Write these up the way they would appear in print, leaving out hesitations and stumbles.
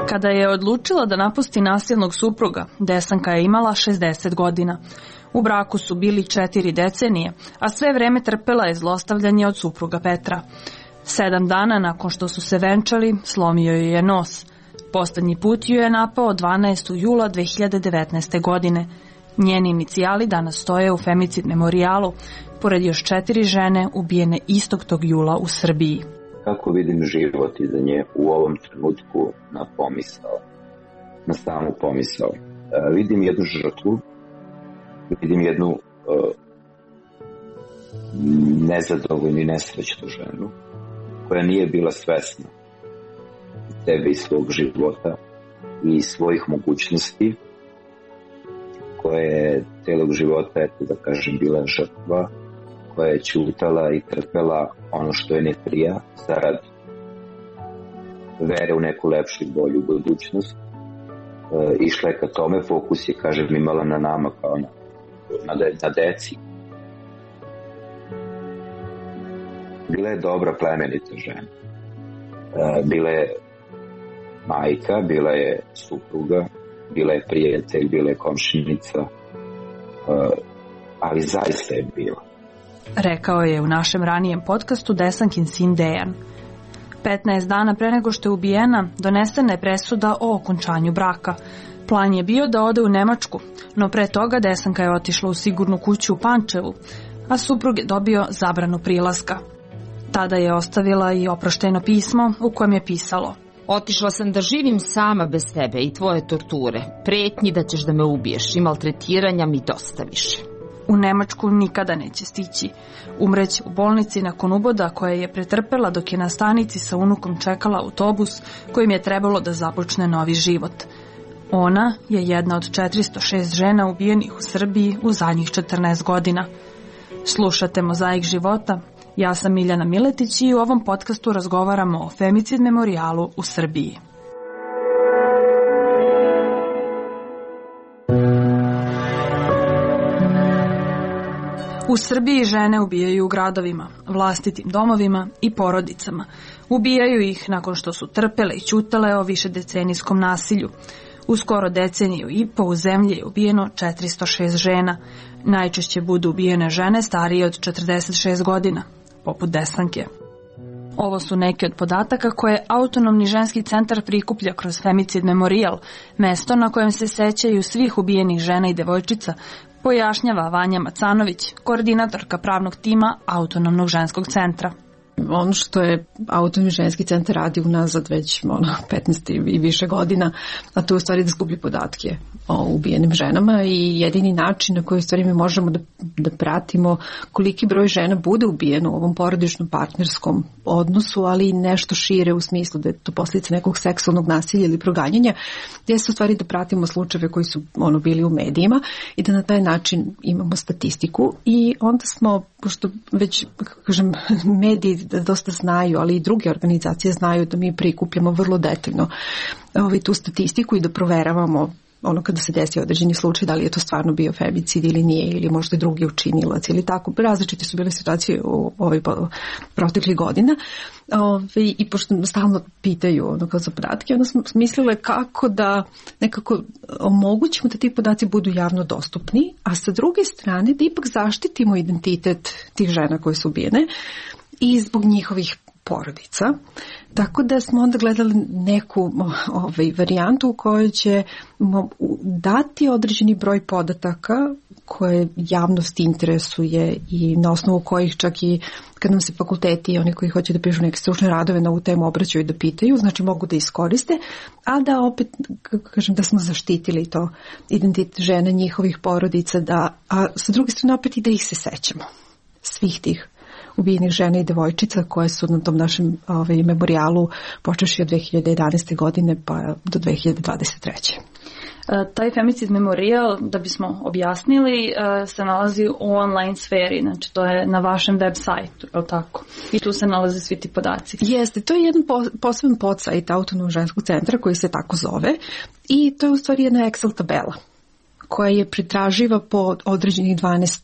Kada je odlučila da napusti nasilnog supruga, Desanka je imala 60 godina. U braku su bili 4 decenije, a sve vreme trpela je zlostavljanje od supruga Petra. 7 dana nakon što su se venčali, slomio joj je nos. Poslednji put ju je napao 12. jula 2019. godine. Njeni inicijali danas stoje u femicid memorijalu, pored još 4 žene ubijene istog tog jula u Srbiji. Kako vidim život iza nje u ovom trenutku na pomisao, na samu pomisao. Vidim jednu žrtvu, vidim jednu nezadovoljnu i nesrećnu ženu koja nije bila svesna sebe i svog života i svojih mogućnosti, koja je celog života, eto da kažem, bila žrtva, koja je ćutala i trpela ono što je ne prija zarad vere u neku lepšu i bolju budućnost. Išla je ka tome, fokus je, kažem, imala na nama kao na deci. Bila je dobra, plemenita žena. Bila je majka, bila je supruga, bila je prijatelj, bila je komšinica, ali zaista je bila. Rekao je u našem ranijem podcastu Desankin sin Dejan. 15 dana pre nego što je ubijena, donesena je presuda o okončanju braka. Plan je bio da ode u Nemačku, no pre toga Desanka je otišla u sigurnu kuću u Pančevu, a suprug je dobio zabranu prilaska. Tada je ostavila i oproštajno pismo u kojem je pisalo: Otišla sam da živim sama bez tebe i tvoje torture, pretnji da ćeš da me ubiješ i maltretiranja mi dosta više. U Nemačku nikada neće stići. Umreće u bolnici nakon uboda koje je pretrpela dok je na stanici sa unukom čekala autobus kojim je trebalo da započne novi život. Ona je jedna od 406 žena ubijenih u Srbiji u zadnjih 14 godina. Slušate Mozaik života. Ja sam Miljana Miletić i u ovom podcastu razgovaramo o femicid memorijalu u Srbiji. U Srbiji žene ubijaju u gradovima, vlastitim domovima i porodicama. Ubijaju ih nakon što su trpele i ćutale o višedecenijskom nasilju. U skoro deceniju i po u zemlji je ubijeno 406 žena. Najčešće budu ubijene žene starije od 46 godina, poput Desanke. Ovo su neki od podataka koje Autonomni ženski centar prikuplja kroz femicid memorijal, mesto na kojem se sećaju svih ubijenih žena i devojčica, pojašnjava Vanja Macanović, koordinatorka pravnog tima Autonomnog ženskog centra. Ono što je Autonomni ženski centar radi unazad već 15 i više godina, a to je u stvari da skuplja podatke o ubijenim ženama i jedini način na koji u stvari mi možemo da pratimo koliki broj žena bude ubijeno u ovom porodičnom partnerskom odnosu, ali i nešto šire u smislu da je to posljedica nekog seksualnog nasilja ili proganjanja, gdje se u stvari da pratimo slučajeve koji su bili u medijima i da na taj način imamo statistiku i onda smo, pošto već, kažem, mediji da dosta znaju, ali i druge organizacije znaju da mi prikupljamo vrlo detaljno tu statistiku i da proveravamo kada se desi određeni slučaj, da li je to stvarno bio femicid ili nije, ili možda i drugi učinilac ili tako. Različite su bile situacije u proteklih godina i pošto stalno pitaju za podatke, onda smo mislile kako da nekako omogućimo da ti podaci budu javno dostupni, a sa druge strane da ipak zaštitimo identitet tih žena koje su ubijene i zbog njihovih porodica. Tako da smo onda gledali neku varijantu u kojoj će dati određeni broj podataka koje javnost interesuje i na osnovu kojih čak i kad nam se fakulteti i oni koji hoće da pišu neke stručne radove na ovu temu obraćaju da pitaju, znači mogu da iskoriste, a da opet, kažem, da smo zaštitili to identitet žena, njihovih porodica, a sa druge strane opet i da ih se sećamo, svih tih ubijenih žena i devojčica koje su na tom našem memorijalu počeši od 2011. godine pa do 2023. Taj femicid memorijal, da bismo objasnili, se nalazi u online sferi, znači to je na vašem web sajtu, je li tako? I tu se nalaze svi ti podaci. Jeste, to je jedan poseban podsajt Autonomnog ženskog centra koji se tako zove i to je u stvari jedna Excel tabela koja je pretraživa po određenih 12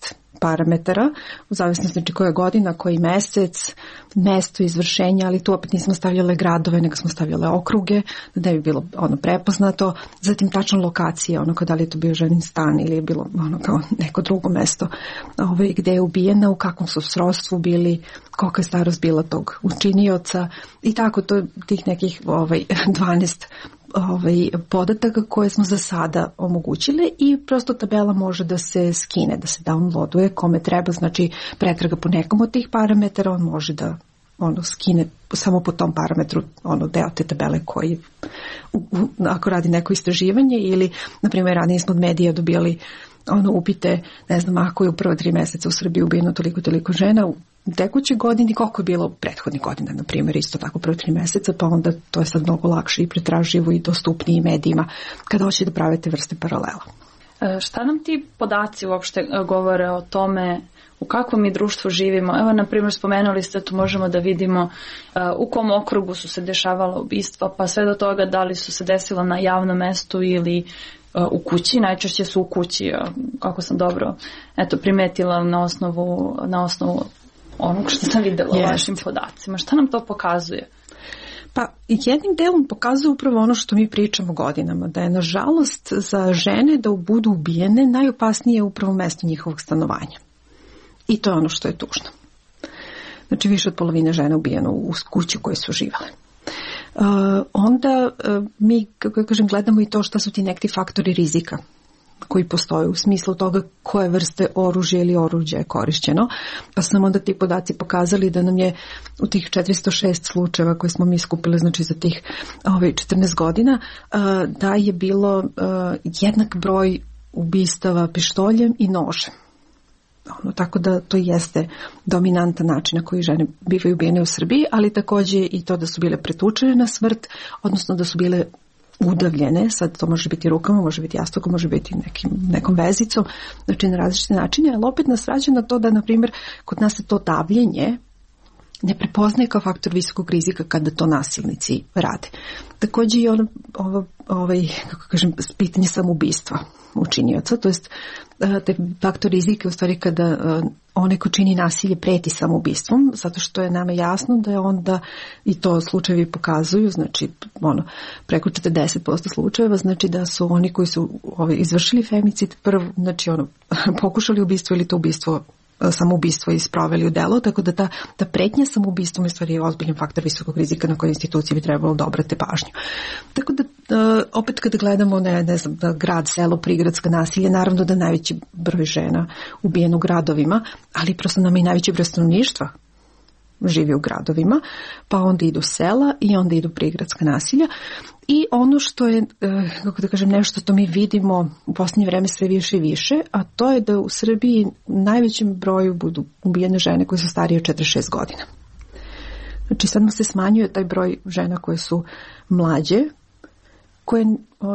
parametara, u zavisnosti znači koja godina, koji mesec, mesto izvršenja, ali tu opet nismo stavljale gradove, nego smo stavljale okruge, da ne bi bilo prepoznato, zatim tačno lokacije, da li je to bio ženin stan ili je bilo kao neko drugo mesto gde je ubijena, u kakvom su srodstvu bili, kolika je starost bila tog učinioca i tako, to je tih nekih 12 podataka koje smo za sada omogućile i prosto tabela može da se skine, da se downloaduje kome treba, znači pretraga po nekom od tih parametara, on može da skine samo po tom parametru deo te tabele koji ako radi neko istraživanje ili na primjer ranije smo od medija dobijali upite, ne znam, ako je u prva 3 meseca u Srbiji ubijeno toliko žena u tekućoj godini, koliko je bilo prethodnih godina, na primjer, isto tako prva 3 meseca, pa onda to je sad mnogo lakše i pretraživo i dostupnije medijima kada hoće da prave te vrste paralela. Šta nam ti podaci uopšte govore o tome u kakvom mi društvu živimo? Evo, na primjer, spomenuli ste, tu možemo da vidimo u kom okrugu su se dešavala ubistva, pa sve do toga da li su se desila na javnom mestu ili u kući, najčešće su u kući, kako sam dobro primetila na osnovu onog što sam videla u vašim podacima. Šta nam to pokazuje? Pa jednim delom pokazuje upravo ono što mi pričamo godinama, da je nažalost za žene da budu ubijene najopasnije upravo mesto njihovog stanovanja. I to je ono što je tužno. Znači više od polovine žena ubijeno u kući koje su živale. Onda mi, kako kažem, gledamo i to šta su ti neki faktori rizika koji postoje u smislu toga koje vrste oružja ili oruđa je korišćeno. Pa su nam onda ti podaci pokazali da nam je u tih 406 slučajeva koje smo mi skupili, znači za tih 14 godina, da je bilo jednak broj ubistava pištoljem i nožem. Tako da to jeste dominantan način na koji žene bivaju ubijene u Srbiji, ali također i to da su bile pretučene na smrt, odnosno da su bile udavljene, sad to može biti rukama, može biti jastukom, može biti nekom vezicom, znači na različite načine, ali opet nas vraća na to da, na primjer, kod nas se to davljenje ne prepoznaje kao faktor visokog rizika kada to nasilnici rade. Također i kako kažem, pitanje samoubistva učinioca, to jest te faktor rizika u stvari kada onaj ko čini nasilje preti samoubistvom, zato što je nama jasno da je onda, i to slučajevi pokazuju, znači preko 40% slučajeva, znači da su oni koji su izvršili femicid prvo, znači pokušali ubistvo ili to samoubistvo i sproveli u delo, tako da ta pretnja samoubistvom je stvari ozbiljan faktor visokog rizika na koje institucije bi trebalo da obrate pažnju. Tako da opet kada gledamo ne znam, grad, selo, prigradska nasilje, naravno da najveći broj žena ubijen u gradovima, ali prosto nam i najveći broj stanovništva živi u gradovima, pa onda idu sela i onda idu prigradska nasilja. I ono što je, kako da kažem, nešto što mi vidimo u posljednje vreme sve više i više, a to je da u Srbiji najvećem broju budu ubijene žene koje su starije od 46 godina. Znači sad mu se smanjuje taj broj žena koje su mlađe, koje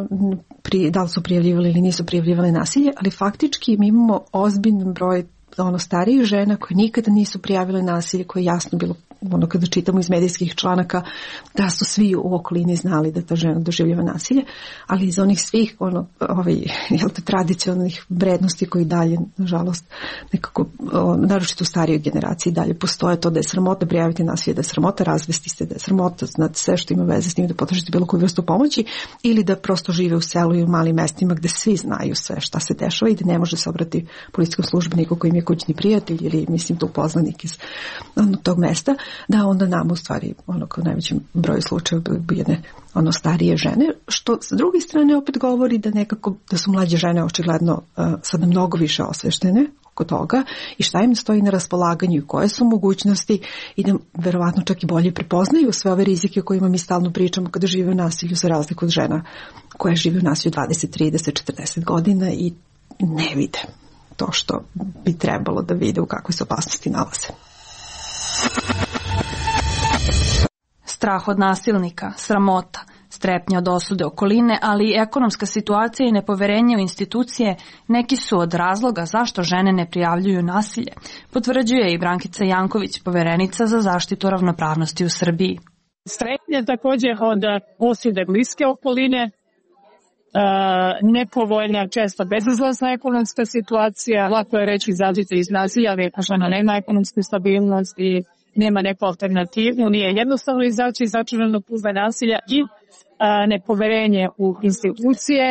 da li su prijavljivali ili nisu prijavljivali nasilje, ali faktički mi imamo ozbiljan broj starijih žena koje nikada nisu prijavile nasilje, koje je jasno bilo kada čitamo iz medijskih članaka da su svi u okolini znali da ta žena doživljava nasilje, ali iz onih svih tradicionalnih vrednosti koji dalje, nažalost, nekako, naročito u starijoj generaciji dalje postoje to da je sramota prijaviti nasilje, da je sramota razvesti se, da je sramota znati sve što ima veze s njim, da potražite bilo koju vrstu pomoći ili da prosto žive u selu i u malim mestima gde svi znaju sve šta se dešava i da ne može se obrati policijskom službeniku koji im je kućni prijatelj ili mislim tu poznanik iz tog mesta, da onda nam u stvari kao najvećem broju slučajeva ubijene starije žene, što s druge strane opet govori da nekako da su mlađe žene očigledno sada mnogo više osveštene oko toga i šta im stoji na raspolaganju i koje su mogućnosti i da verovatno čak i bolje prepoznaju sve ove rizike o kojima mi stalno pričamo kada žive u nasilju, za razliku od žena koje žive u nasilju 20, 30, 40 godina i ne vide to što bi trebalo da vide u kakvoj se opasnosti nalaze. Strah od nasilnika, sramota, strepnja od osude okoline, ali i ekonomska situacija i nepoverenje u institucije neki su od razloga zašto žene ne prijavljuju nasilje, potvrđuje i Brankica Janković, poverenica za zaštitu ravnopravnosti u Srbiji. Strepnja takođe od osude bliske okoline, nepovoljna, često bezizlazna ekonomska situacija. Lako je reći izađite iz nasilja, ali žena nema ekonomsku stabilnost i nema neku alternativu, nije jednostavno izaći iz začaranog kruga nasilja i nepoverenje u institucije.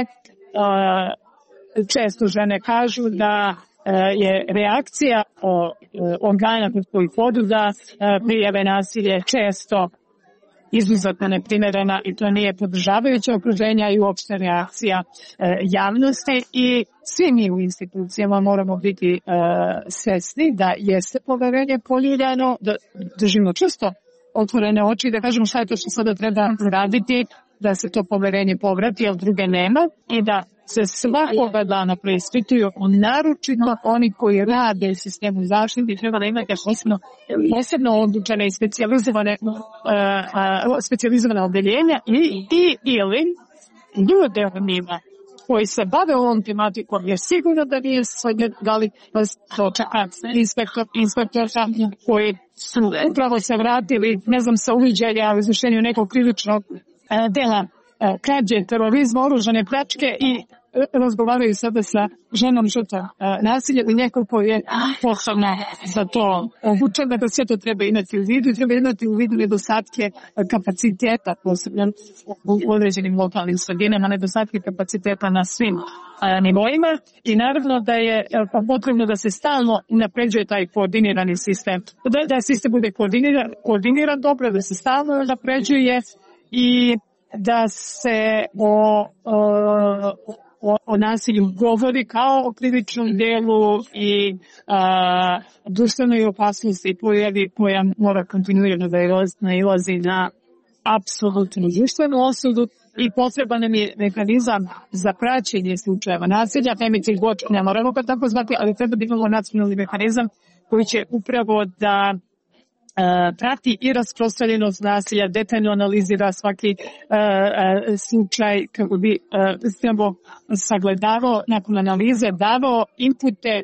Često žene kažu da je reakcija organa koji podu da prijave nasilje često izuzetno neprimerena i to nije podržavajuće okruženja i uopšte reakcija javnosti i svi mi u institucijama moramo biti svesni da jeste poverenje poljuljano, da držimo često otvorene oči i da kažemo šta je to što sada treba raditi da se to poverenje povrati, jer druge nema i da se svakoga dana preispituju, naročito oni koji rade u sistemu zaštite, treba da imate posebno odlučene i specijalizovane odeljenja ili ljude u njima koji se bave ovom tematikom, jer sigurno da nije da li to čeka inspektorka koji su upravo se vratili, ne znam, sa uviđenja u izvršenju nekog krivičnog dela krađe, terorizma, oružane pljačke i razgovaraju sada sa ženom žrtvom nasilja i neko koji je posebno za to obučena, da sve to treba imati u vidu i treba imati u vidu nedostatke kapaciteta, posebno u određenim lokalnim sredinama, nedostatke kapaciteta na svim nivoima i naravno da je potrebno da se stalno unapređuje taj koordinirani sistem. Da sistem bude koordiniran dobro, da se stalno unapređuje i da se o nasilju govori kao o krivičnom delu i društvenoj opasnosti koja mora kontinuirano da nailazi na apsolutnu društvenu osudu i potreban nam je mehanizam za praćenje slučajeva nasilja, femicid watch, ne moramo ga tako zvati, ali treba da imamo nacionalni mehanizam koji će upravo da prati i rasprostranjenost nasilja, detaljno analizira svaki slučaj kako bi sagledavao, nakon analize davao inpute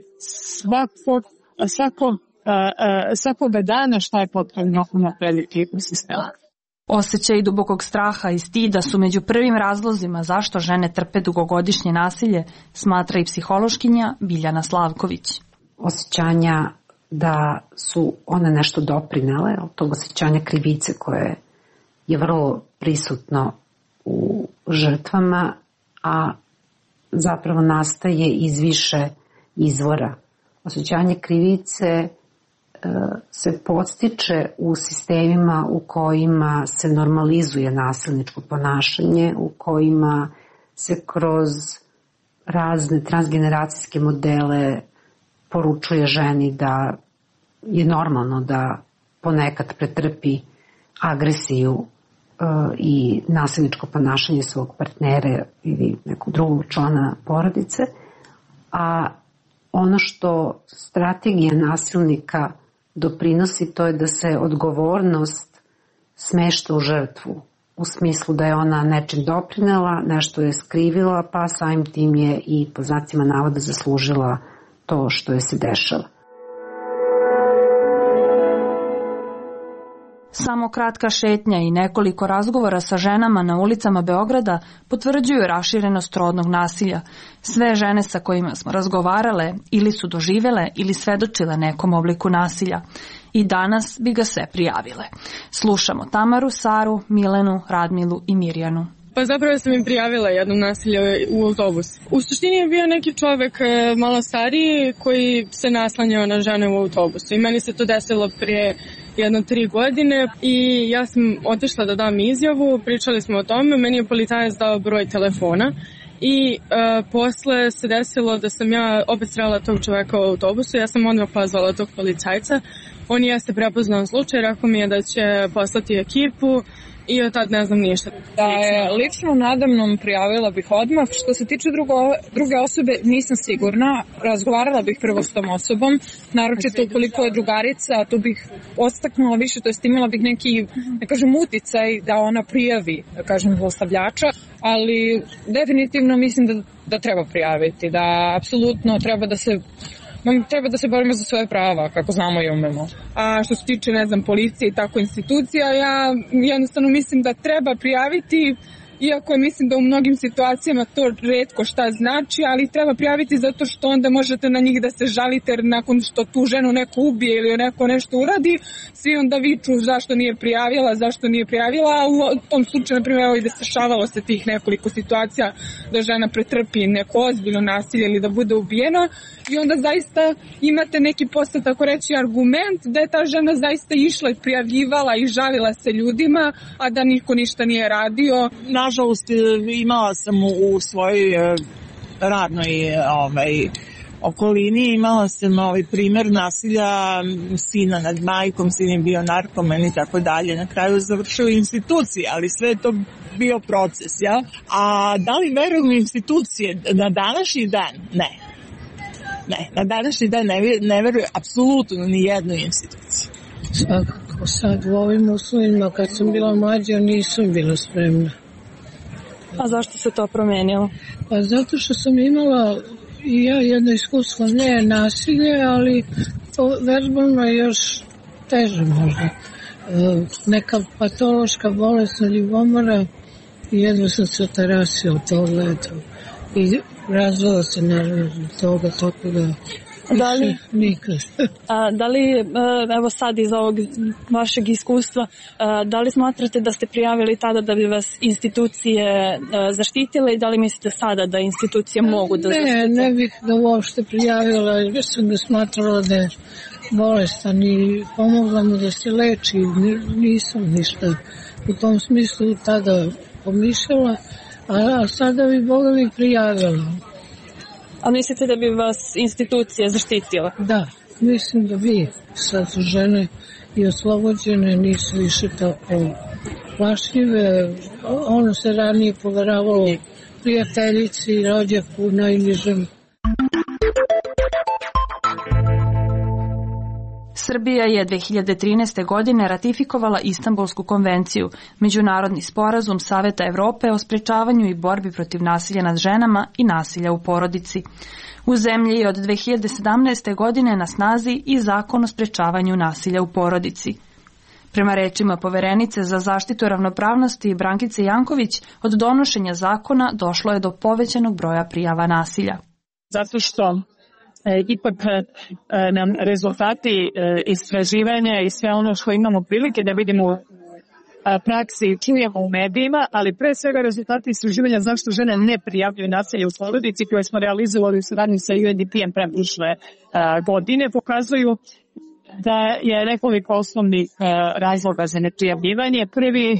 svakog dana šta je potrebno unaprediti u sistemu. Osjećaj dubokog straha i stida su među prvim razlozima zašto žene trpe dugogodišnje nasilje, smatra i psihološkinja Biljana Slavković. Osjećanja da su one nešto doprinele, od tog osjećanja krivice koje je vrlo prisutno u žrtvama, a zapravo nastaje iz više izvora. Osjećanje krivice se podstiče u sistemima u kojima se normalizuje nasilničko ponašanje, u kojima se kroz razne transgeneracijske modele poručuje ženi da je normalno da ponekad pretrpi agresiju i nasilničko ponašanje svog partnera ili nekog drugog člana porodice, a ono što strategija nasilnika doprinosi to je da se odgovornost smešta u žrtvu, u smislu da je ona nečim doprinela, nešto je skrivila, pa samim tim je i po znacima navoda zaslužila to što je se dešava. Samo kratka šetnja i nekoliko razgovora sa ženama na ulicama Beograda potvrđuju raširenost rodnog nasilja. Sve žene sa kojima smo razgovarale ili su doživele ili svedočile nekom obliku nasilja. I danas bi ga sve prijavile. Slušamo Tamaru, Saru, Milenu, Radmilu i Mirjanu. Pa zapravo sam im prijavila jedno nasilje u autobusu. U suštini je bio neki čovek malo stariji koji se naslanjao na žene u autobusu i meni se to desilo prije 3 godine i ja sam otišla da dam izjavu, pričali smo o tome, meni je policajac dao broj telefona i posle se desilo da sam ja opet srela tog čoveka u autobusu, ja sam odmah pozvala tog policajca, on jeste prepoznao slučaj, rekao mi je da će poslati ekipu i od tad ne znam ništa. Da je lično nadamnom prijavila bih odmah. Što se tiče druge osobe, nisam sigurna. Razgovarala bih prvo s tom osobom, naročito ukoliko je drugarica, to bih odstaknula više, to jest imala bih neki, ne kažem, uticaj da ona prijavi, da kažem, zlostavljača, ali definitivno mislim da treba prijaviti, da apsolutno treba da se borimo za svoje prava, kako znamo i umemo. A što se tiče, policije i tako institucija, ja jednostavno mislim da treba prijaviti, iako mislim da u mnogim situacijama to retko šta znači, ali treba prijaviti zato što onda možete na njih da se žalite, jer nakon što tu ženu neko ubije ili neko nešto uradi, svi onda viču zašto nije prijavila, a u tom slučaju, na primjer, i dešavalo se tih nekoliko situacija da žena pretrpi neko ozbiljno nasilje ili da bude ubijena, i onda zaista imate neki posle, tako reći, argument da je ta žena zaista išla i prijavljivala i žalila se ljudima, a da niko ništa nije radio. Nažalost, imala sam u svojoj radnoj okolini, imala sam primer nasilja sina nad majkom, sin je bio narkoman i tako dalje. Na kraju završio institucije, ali sve je to bio proces, ja? A da li verujem u institucije? Na današnji dan? Ne. Na današnji dan ne verujem apsolutno ni jednoj instituciji. Svakako, sad u ovim uslovima, kad sam bila mlađa, nisam bila spremna. A zašto se to promenilo? Pa zato što sam imala i ja jedno iskustvo, ne nasilje, ali to verbalno je još teže možda. Neka patološka bolest na ljubomora i jedno sam se otarasila to leto. I razvala se naravno toga, tako da nikad. Da li, evo sad iz ovog vašeg iskustva, da li smatrate da ste prijavili tada da bi vas institucije zaštitile i da li mislite sada da institucije mogu da zaštite? Ne bih da uopšte prijavila, jer sam ga smatrala da je bolestan i pomogla mu da se leči. Nisam ništa u tom smislu tada pomišljala, a sada bi Boga mi prijavila. A mislite da bi vas institucije zaštitila? Da, mislim da bi. Sad su žene i oslobođene, nisu više tako plašljive. Ono se ranije poveravalo prijateljici i rođaku najnižem. Srbija je 2013. godine ratifikovala Istanbulsku konvenciju, međunarodni sporazum Saveta Evrope o sprečavanju i borbi protiv nasilja nad ženama i nasilja u porodici. U zemlji je od 2017. godine na snazi i Zakon o sprečavanju nasilja u porodici. Prema rečima poverenice za zaštitu ravnopravnosti Brankice Janković, od donošenja zakona došlo je do povećanog broja prijava nasilja. Zato što ipak nam rezultati istraživanja i sve ono što imamo prilike da vidimo u praksi i čujemo u medijima, ali pre svega rezultati istraživanja zašto žene ne prijavljuju nasilje u porodici koje smo realizovali u saradnji sa UNDP-em prošle godine pokazuju da je nekoliko osnovnih razloga za neprijavljivanje. Prvi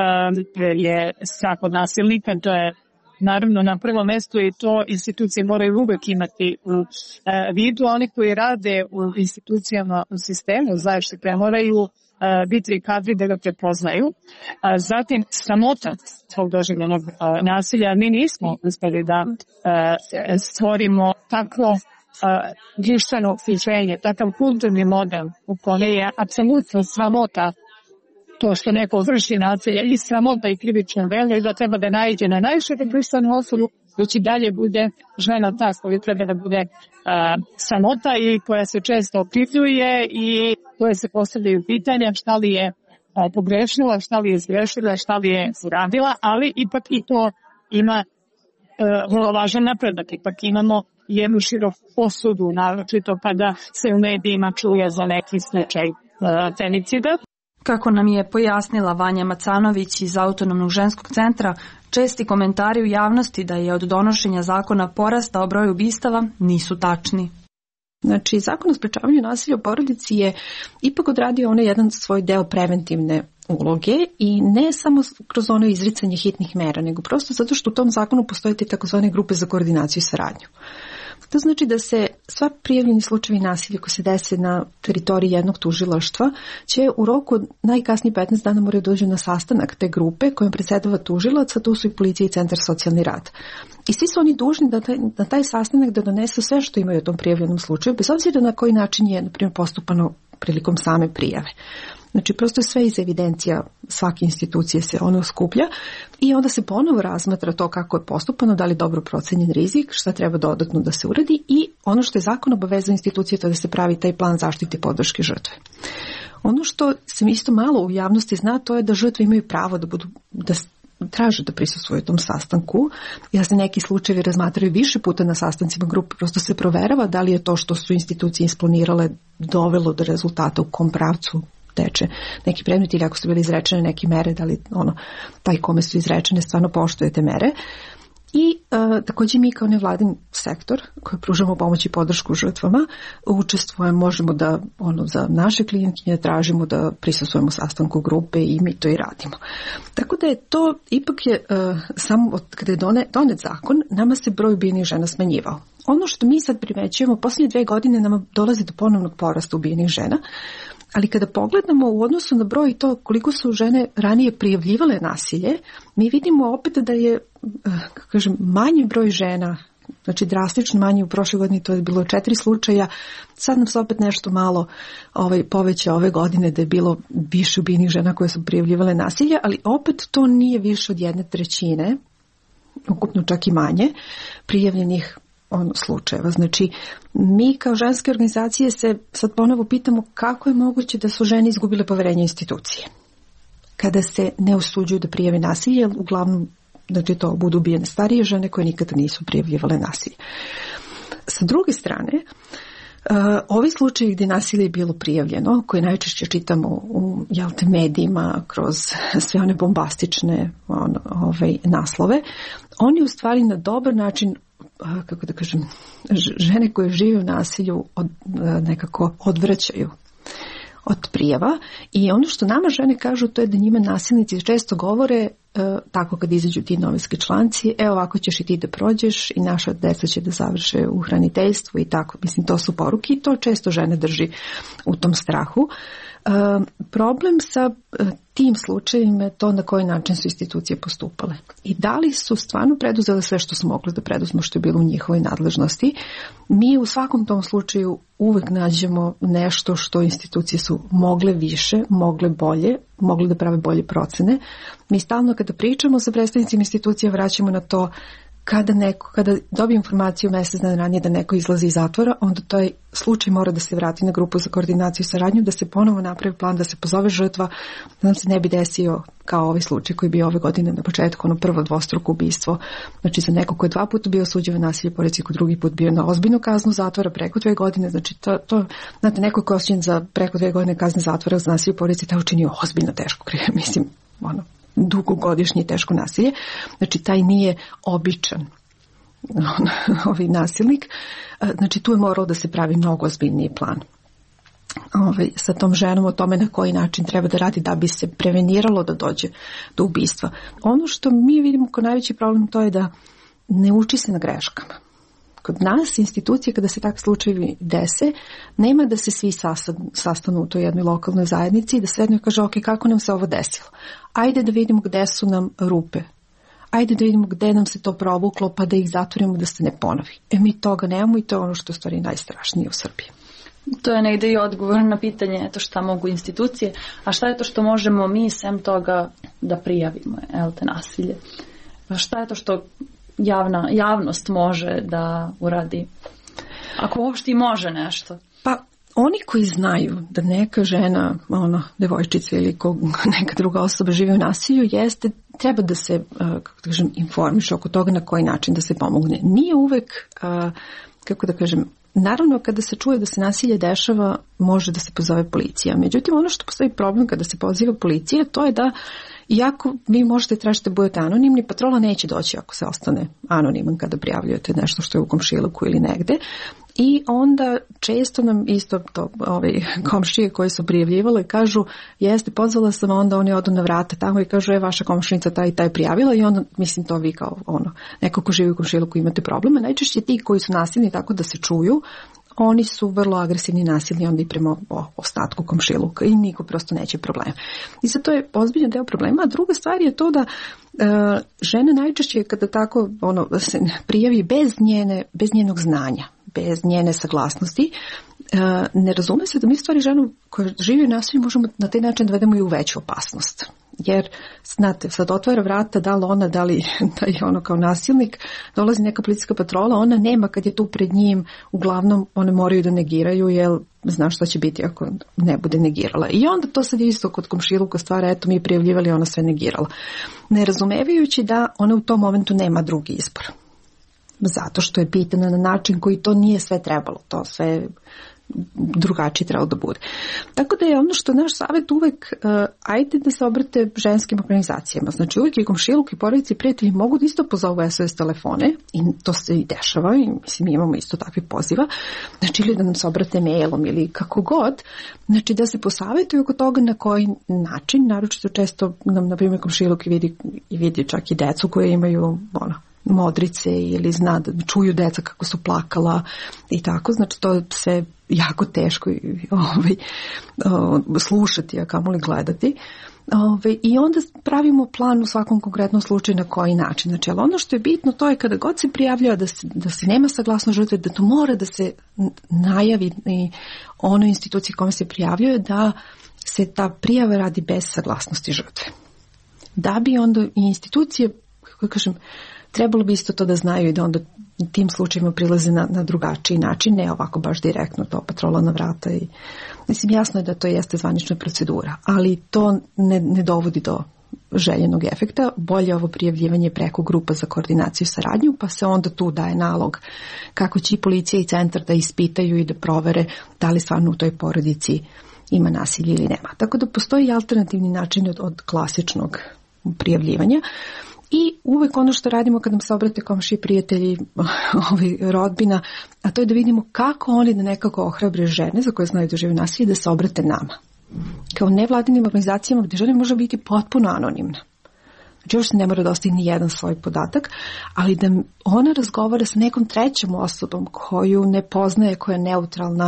je strah od nasilnika, to je naravno na prvom mestu i to institucije moraju uvek imati u vidu. Oni koji rade u institucijama u sistemu zaštite moraju biti kadri da ga prepoznaju. Zatim, sramota svog doživljenog nasilja. Mi nismo uspeli da stvorimo takvo društveno okruženje, takav kulturni model u kome je apsolutno sramota to što neko vrši nasilje i sramota i krivično delo i da treba da naiđe na najšire društvenu osudu, već i dalje bude žena ta koja treba da bude sramota i koja se često okrivljuje i koje se postavljaju pitanja šta li je pogrešila, šta li je zgrešila, šta li je uradila, ali ipak i to ima vrlo važan napredak. Ipak imamo jednu široku osudu, naročito kada se u medijima čuje za neki slučaj femicida. Kako nam je pojasnila Vanja Macanović iz Autonomnog ženskog centra, česti komentari u javnosti da je od donošenja zakona porastao broj ubistava nisu tačni. Znači, Zakon o sprečavanju nasilja u porodici je ipak odradio onaj jedan svoj deo preventivne uloge i ne samo kroz ono izricanje hitnih mera, nego prosto zato što u tom zakonu postoje te takozvane grupe za koordinaciju i saradnju. To znači da se sva prijavljeni slučajevi nasilja koji se dese na teritoriji jednog tužilaštva će u roku najkasnije 15 dana moraju dođu na sastanak te grupe kojom predsjedava tužilac, a tu su i policija i centar socijalni rad. I svi su oni dužni da na taj sastanak da donesu sve što imaju o tom prijavljenom slučaju, bez obzira na koji način je, na primjer, postupano prilikom same prijave. Znači, prosto sve iz evidencija svake institucije se ono skuplja i onda se ponovo razmatra to kako je postupano, da li je dobro procenjen rizik, šta treba dodatno da se uradi i ono što je zakon obavezao institucije to da se pravi taj plan zaštite i podrške žrtve. Ono što se isto malo u javnosti zna, to je da žrtve imaju pravo traže da prisustvuju tom sastanku. Ja se neki slučajevi razmatraju više puta na sastancima grupe, prosto se proverava da li je to što su institucije isplanirale dovelo do rezultata, u kom pravcu teče neki predmet ili ako su bile izrečene neke mere, da li taj kome su izrečene stvarno poštuje te mere. I takođe mi kao nevladin sektor koji pružamo pomoć i podršku žrtvama učestvujemo, možemo da za naše klijentkinje tražimo da prisustvujemo sastanku grupe i mi to i radimo. Tako da je to, ipak je samo od kada je donet zakon, nama se broj ubijenih žena smanjivao. Ono što mi sad primećujemo, posljednje 2 godine nam dolazi do ponovnog porasta ubijenih žena, ali kada pogledamo u odnosu na broj to koliko su žene ranije prijavljivale nasilje, mi vidimo opet da je, manji broj žena, znači drastično manji, u prošle godini to je bilo 4 slučaja, sad nam se opet nešto malo poveća ove godine da je bilo više ubijenih žena koje su prijavljivale nasilje, ali opet to nije više od 1/3, ukupno čak i manje, prijavljenih slučajeva. Znači, mi kao ženske organizacije se sad ponovo pitamo kako je moguće da su žene izgubile poverenje institucije. Kada se ne usuđuju da prijave nasilje, uglavnom, znači to budu ubijene starije žene koje nikada nisu prijavljivale nasilje. Sa druge strane, ovi slučajevi gdje nasilje je bilo prijavljeno, koje najčešće čitamo u medijima kroz sve one bombastične naslove, oni u stvari na dobar način, kako da kažem, žene koje žive u nasilju nekako odvraćaju od prijava. I ono što nama žene kažu, to je da njima nasilnici često govore tako kad izađu ti novinski članci, ovako ćeš i ti da prođeš i naša deca će da završe u hraniteljstvu i tako. Mislim, to su poruke i to često žene drži u tom strahu. Problem sa tim slučajevima je to na koji način su institucije postupale. I da li su stvarno preduzele sve što su mogle da preduzmu, što je bilo u njihovoj nadležnosti. Mi u svakom tom slučaju uvek nađemo nešto što institucije su mogle više, mogle bolje, mogli da prave bolje procene. Mi stalno kada pričamo sa predstavnicima institucija vraćamo na to kada dobije informaciju mjesec dana ranije da neko izlazi iz zatvora, onda taj slučaj mora da se vrati na grupu za koordinaciju i saradnju, da se ponovo napravi plan, da se pozove žrtva, da nam se ne bi desio kao ovaj slučaj koji je bio ove godine na početku, prvo dvostruko ubistvo. Znači za neko ko je 2 puta bio osuđen na nasilje, pored ko drugi put bio na ozbiljnu kaznu zatvora preko 2 godine, znači to znate, neko ko je osuđen za preko 2 godine kazne zatvora za nasilje, pored taj učinio ozbiljno teško, mislim, dugogodišnje teško nasilje. Znači, taj nije običan nasilnik. Znači, tu je moralo da se pravi mnogo ozbiljniji plan sa tom ženom o tome na koji način treba da radi da bi se preveniralo da dođe do ubistva. Ono što mi vidimo kao najveći problem, to je da ne uči se na greškama. Kod nas institucije, kada se takvi slučajevi dese, nema da se svi sastanu u toj jednoj lokalnoj zajednici i da sednu i kaže, ok, kako nam se ovo desilo? Ajde da vidimo gde su nam rupe. Ajde da vidimo gde nam se to provuklo, pa da ih zatvorimo da se ne ponovi. Mi toga nemamo i to je ono što je u stvari najstrašnije u Srbiji. To je negde i odgovor na pitanje šta mogu institucije, a šta je to što možemo mi sem toga da prijavimo te nasilje? Šta je to što javnost može da uradi? Ako uopšte i može nešto. Pa oni koji znaju da neka žena, devojčica ili neka druga osoba živi u nasilju, treba da se, informiše oko toga na koji način da se pomogne. Nije uvek, naravno kada se čuje da se nasilje dešava, može da se pozove policija. Međutim, ono što postoji problem kada se poziva policija, to je da iako vi možete tražiti da budete anonimni, patrola neće doći ako se ostane anoniman kada prijavljujete nešto što je u komšiluku ili negde. I onda često nam isto to, komšije koje su prijavljivale kažu, jeste, pozvala sam, onda oni odu na vrata tamo i kažu, vaša komšinica taj i taj prijavila i onda, mislim, to vi kao neko ko živi u komšiluku imate probleme. Najčešće ti koji su nasilni tako da se čuju, oni su vrlo agresivni i nasilni onda i prema ostatku komšiluka i niko prosto neće problema. I sad to je ozbiljan deo problema. A druga stvar je to da žene najčešće kada tako se prijavi bez njenog znanja, bez njene saglasnosti, ne razume se da mi stvari ženu koja živi u nasilju možemo na taj način dovedemo i u veću opasnost. Jer, znate, sad otvara vrata, da li ona, da li da je ono kao nasilnik, dolazi neka policijska patrola, ona nema kad je tu pred njim, uglavnom one moraju da negiraju, jer znaš šta će biti ako ne bude negirala. I onda to sad je isto kod komšiluka stvara, eto mi je prijavljivali, ona sve negirala. Ne razumevajući da ona u tom momentu nema drugi izbor. Zato što je pitana na način koji to nije sve trebalo, to sve drugačije trebalo da bude. Tako da je ono što naš savjet uvek, ajde da se obrate ženskim organizacijama. Znači uvek i komšiluk i porodice i prijatelji mogu da isto pozovu SOS telefone i to se i dešava i mislim imamo isto takvi poziva. Znači ili da nam se obrate mailom ili kako god. Znači da se posavjetuju oko toga na koji način, naročito često nam na primjer komšiluk vidi čak i decu koje imaju modrice ili zna da čuju deca kako su plakala i tako, znači to je sve jako teško slušati, a kamoli gledati. I onda pravimo plan u svakom konkretnom slučaju na koji način. Znači, ali ono što je bitno to je kada god se prijavljava da se nema saglasnost žrtve, da to mora da se najavi i onoj instituciji kome se prijavljuje da se ta prijava radi bez saglasnosti žrtve. Da bi onda i institucije, kako kažem, trebalo bi isto to da znaju i da onda u tim slučajima prilaze na drugačiji način, ne ovako baš direktno to patrola na vrata. I, mislim, jasno je da to jeste zvanična procedura, ali to ne dovodi do željenog efekta. Bolje ovo prijavljivanje preko grupa za koordinaciju i saradnju, pa se onda tu daje nalog kako će i policija i centar da ispitaju i da provere da li stvarno u toj porodici ima nasilje ili nema. Tako da postoji alternativni način od klasičnog prijavljivanja. I uvek ono što radimo kad nam se obrate komšiji, prijatelji, rodbina, a to je da vidimo kako oni da nekako ohrabre žene za koje znaju da žive nasilje da se obrate nama. Kao nevladinim organizacijama gdje žena može biti potpuno anonimna. Znači još se ne mora da ostaje ni jedan svoj podatak, ali da ona razgovara sa nekom trećom osobom koju ne poznaje, koja je neutralna,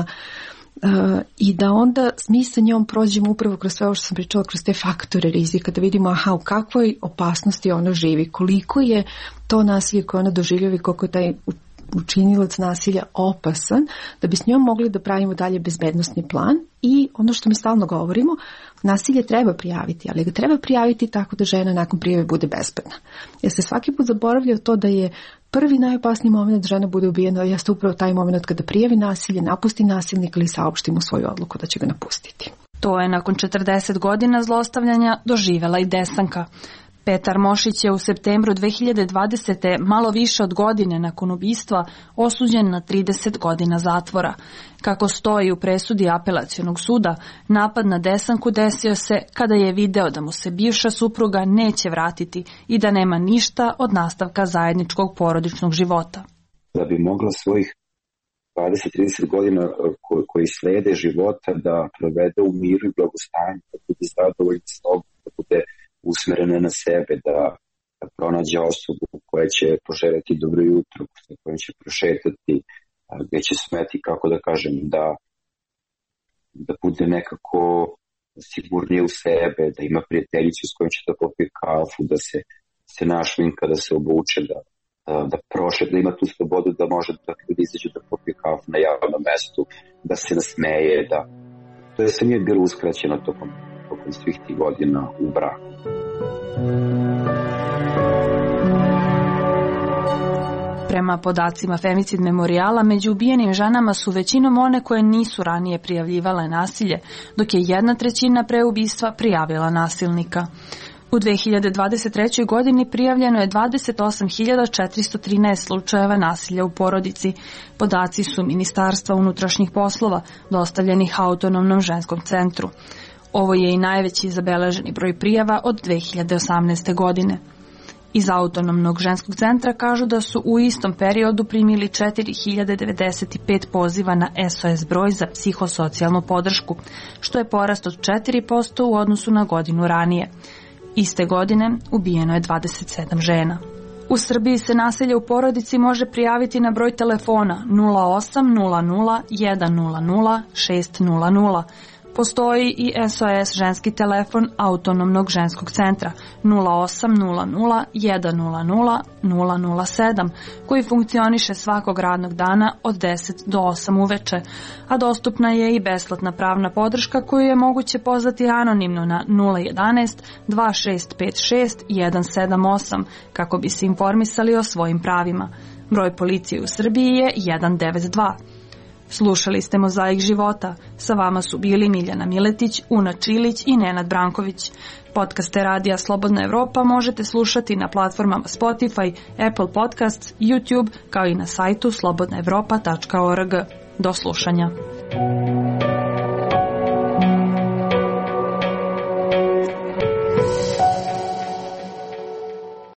i da onda mi sa njom prođemo upravo kroz sve ovo što sam pričala, kroz te faktore rizika, da vidimo u kakvoj opasnosti ona živi, koliko je to nasilje koje ona doživljava i koliko je taj učinilac nasilja opasan, da bi s njom mogli da pravimo dalje bezbednosni plan. I ono što mi stalno govorimo, nasilje treba prijaviti, ali ga treba prijaviti tako da žena nakon prijave bude bezbedna. Jer se svaki put zaboravlja to da je prvi najopasniji moment da žena bude ubijena, jeste upravo taj moment kada prijavi nasilje, napusti nasilnika ili saopšti mu svoju odluku da će ga napustiti. To je nakon 40 godina zlostavljanja doživela i Desanka. Petar Mošić je u septembru 2020. malo više od godine nakon ubistva osuđen na 30 godina zatvora. Kako stoji u presudi apelacionog suda, napad na Desanku desio se kada je video da mu se bivša supruga neće vratiti i da nema ništa od nastavka zajedničkog porodičnog života. Da bi mogla svojih 20-30 godina koji slede života da provede u miru i blagostanju, da bude zadovoljna sobom, da bude usmerena na sebe, da pronađe osobu koja će poželjeti dobro jutro, sa kojom će prošetati, gdje će smeti, kako da kažem, da bude nekako sigurnije u sebe, da ima prijateljicu s kojom će da popije kafu, da se našminka, da se obuče, da prošeta, da ima tu slobodu da može da izađe da popije kafu na javnom mestu, da se nasmeje, da to je sve nije bilo uskraćeno tokom svih tih godina u braku. Prema podacima Femicid memorijala, među ubijenim ženama su većinom one koje nisu ranije prijavljivale nasilje, dok je 1/3 pre ubistva prijavila nasilnika. U 2023. godini prijavljeno je 28.413 slučajeva nasilja u porodici. Podaci su Ministarstva unutrašnjih poslova dostavljenih Autonomnom ženskom centru. Ovo je i najveći zabeleženi broj prijava od 2018. godine. Iz Autonomnog ženskog centra kažu da su u istom periodu primili 4095 poziva na SOS broj za psihosocijalnu podršku, što je porast od 4% u odnosu na godinu ranije. Iste godine ubijeno je 27 žena. U Srbiji se nasilje u porodici može prijaviti na broj telefona 0800 100 600, Postoji i SOS ženski telefon Autonomnog ženskog centra 0800 100 007 koji funkcioniše svakog radnog dana od 10 do 8 uveče, a dostupna je i besplatna pravna podrška koju je moguće pozvati anonimno na 011 2656 178 kako bi se informisali o svojim pravima. Broj policije u Srbiji je 192. Slušali ste Mozaik života. Sa vama su bili Miljana Miletić, Una Čilić i Nenad Branković. Podcaste Radija Slobodna Evropa možete slušati na platformama Spotify, Apple Podcasts, YouTube, kao i na sajtu slobodnaevropa.org. Do slušanja.